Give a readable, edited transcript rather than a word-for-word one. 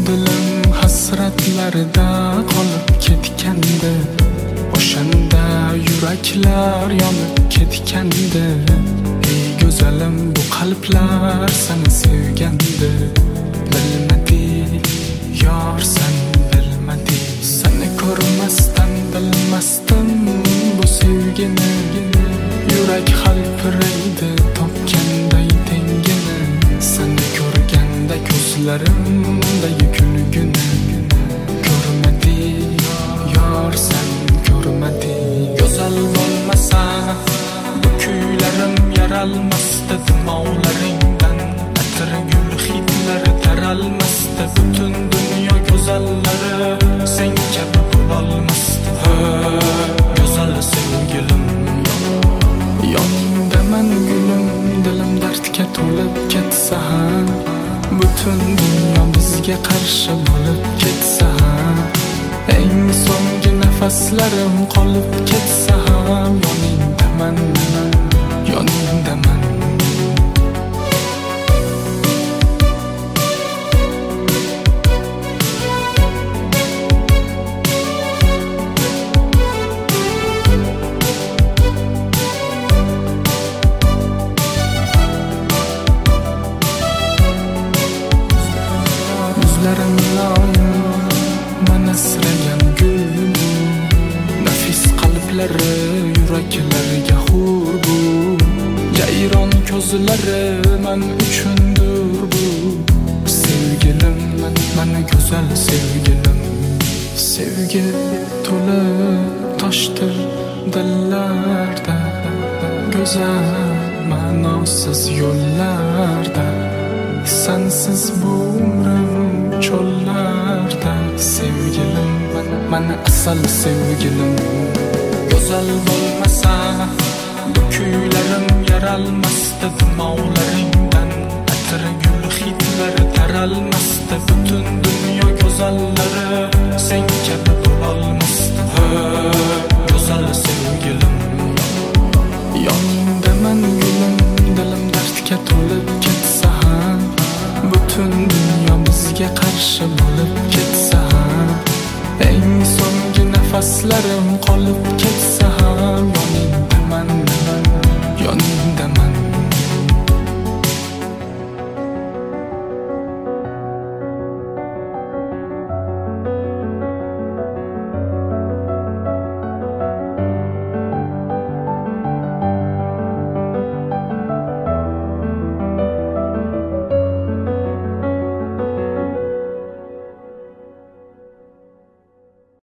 dilim hasratlarda qolib ketgandi, o'shanda yuraklar yonib ketgandi. Ey go'zalim, bu qalblar seni sevgandi. Bilmadik yor, sen bilmadik. Seni ko'rmasdan bilmasdim bu sevgini. Yurak halpiraydi topganday tengini. Seni ko'rganda ko'zlarimdagi kulguni. Ko'rmadik yor, sen ko'rmadik. Go'zal bo'lmasa bu kuylarim yaralmasdi dimog'laringdan. Atir gul hidlari taralmasdi. Butun dunyo go'zallari sen kabi bo'lolmasdi. Go'zal sevgilim, yoningdaman gulim. Dilim dardga to'lib ketsa ham, butun dunyo bizga qarshi bo'lib ketsa ham, eng so'nggi nafaslarim qolib ketsa ham, yoningdaman, yoningdaman. Yuzlarim loyim, mana asragan gul. Nafis qalblari yuraklarga hur bu. Jayron ko'zlari men uchundir bu. Sevgilim, mana go'zal sevgilim. Sevgi to'lib toshdir dillarda, go'zal ma'nosiz yo'llarda. Sensiz bu umrim cho'llarda. Sevgilim, mana asal sevgilim. Go'zal bo'lmasa bu kuylarim yaralmasdi dimog'laringdan. Atir gul hidlari taralmasdi. Butun dunyo go'zallari sen kabi bo'lolmasdi. Go'zal sevgilim, yoningdaman gulim. Dilim dardga to'lib ketsa ham, butun dunyo bizga qarshi bo'lib ketsa ham, eng so'nggi nafaslarim qolib ketsa